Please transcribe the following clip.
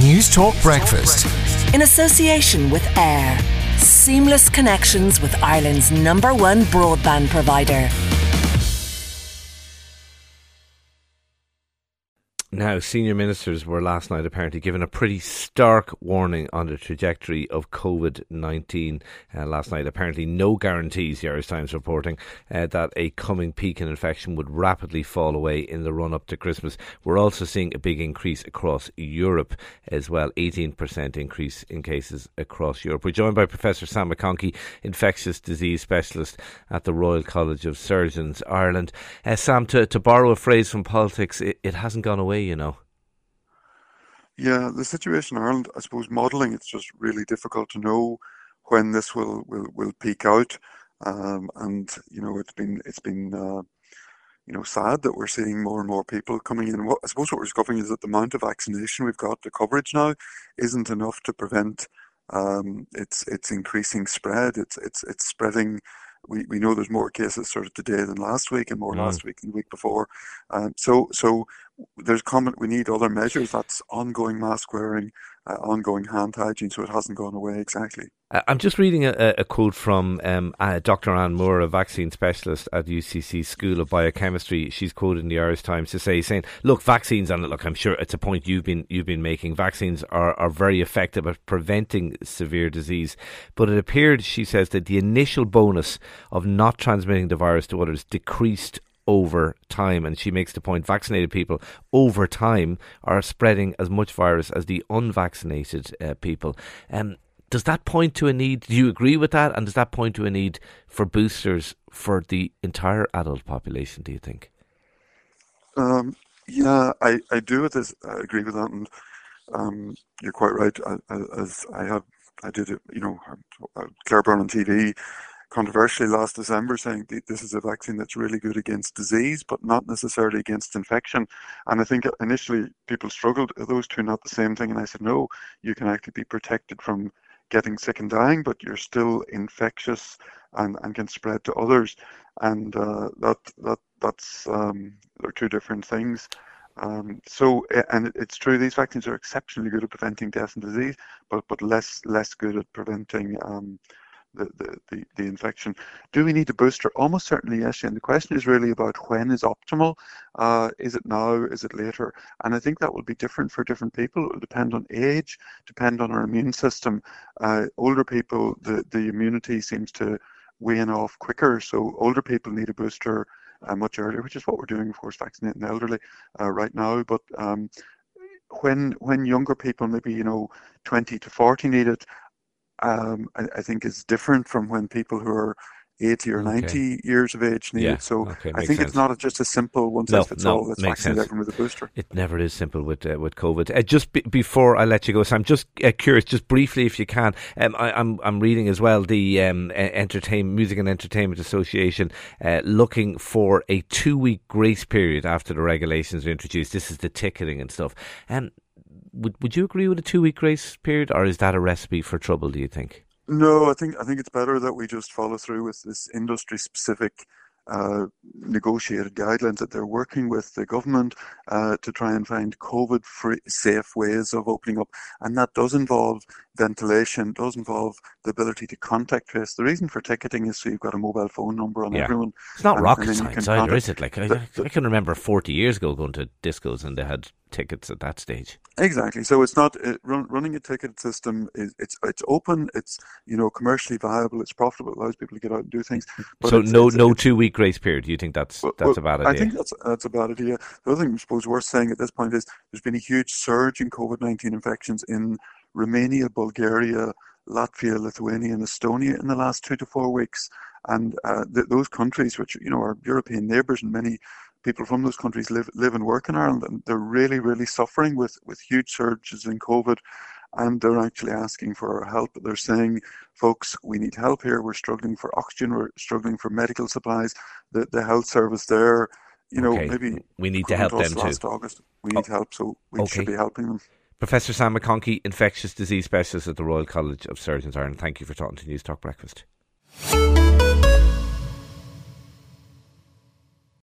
News Talk Breakfast. In association with AIR. Seamless connections with Ireland's #1 broadband provider. Now, senior ministers were last night apparently given a pretty stark warning on the trajectory of COVID-19 last night. Apparently no guarantees, the Irish Times reporting, that a coming peak in infection would rapidly fall away in the run-up to Christmas. We're also seeing a big increase across Europe as well, 18% increase in cases across Europe. We're joined by Professor Sam McConkey, infectious disease specialist at the Royal College of Surgeons, Ireland. Sam, to borrow a phrase from politics, it hasn't gone away, you know. Yeah, the situation in Ireland, I suppose, modelling, it's just really difficult to know when this will peak out, and you know it's been sad that we're seeing more and more people coming in. I suppose what we're discovering is that the amount of vaccination we've got, the coverage now, isn't enough to prevent its increasing spread. It's spreading. We know there's more cases sort of today than last week, and more last week than the week before. So there's we need other measures. That's ongoing mask wearing, ongoing hand hygiene. So it hasn't gone away exactly. I'm just reading a quote from Dr. Anne Moore, a vaccine specialist at UCC School of Biochemistry. She's quoted in the Irish Times to saying, look, vaccines, and look, I'm sure it's a point you've been making, vaccines are very effective at preventing severe disease. But it appeared, she says, that the initial bonus of not transmitting the virus to others decreased over time, and she makes the point vaccinated people over time are spreading as much virus as the unvaccinated people. Does that point to a need? Do you agree with that? And does that point to a need for boosters for the entire adult population, do you think? Yeah, I do with this. I agree with that, and you're quite right. I did it, Claire Byrne on TV controversially last December, saying this is a vaccine that's really good against disease, but not necessarily against infection. And I think initially people struggled. Are those two not the same thing? And I said, no, you can actually be protected from getting sick and dying, but you're still infectious and can spread to others. And that's they're two different things. And it's true, these vaccines are exceptionally good at preventing death and disease, but less good at preventing the infection. Do we need a booster? Almost certainly, yes. And the question is really about when is optimal. Is it now? Is it later? And I think that will be different for different people. It will depend on age, depend on our immune system. Older people, the immunity seems to wane off quicker. So older people need a booster much earlier, which is what we're doing, of course, vaccinating the elderly right now. But when younger people, maybe 20 to 40, need it, I think is different from when people who are 80 or 90 years of age need it. So I think it's not just a simple one size fits all. Let's vaccinate everyone with a booster. It never is simple with COVID. Just before I let you go, Sam, just curious, just briefly if you can. I'm reading as well the Music and Entertainment Association looking for a 2-week grace period after the regulations are introduced. This is the ticketing and stuff. Would you agree with a 2-week grace period, or is that a recipe for trouble, do you think? No, I think it's better that we just follow through with this industry-specific negotiated guidelines that they're working with the government to try and find COVID-free, safe ways of opening up. And that does involve ventilation, does involve the ability to contact trace. The reason for ticketing is so you've got a mobile phone number on everyone. It's not rocket science either, is it? Like I can remember 40 years ago going to discos and they had tickets at that stage. Exactly. So it's not running a ticket system. It's open. It's commercially viable. It's profitable. It allows people to get out and do things. But so no 2-week grace period. Do you think that's a bad idea? I think that's a bad idea. The other thing I suppose worth saying at this point is there's been a huge surge in COVID-19 infections in Romania, Bulgaria, Latvia, Lithuania, and Estonia in the last 2 to 4 weeks. And those countries, which are European neighbours, and many people from those countries live and work in Ireland, and they're really, really suffering with huge surges in COVID, and they're actually asking for our help. They're saying, folks, we need help here. We're struggling for oxygen. We're struggling for medical supplies. The health service there, maybe we need to help them too. Last August, we need help, so we should be helping them. Professor Sam McConkey, infectious disease specialist at the Royal College of Surgeons, Ireland. Thank you for talking to News Talk Breakfast.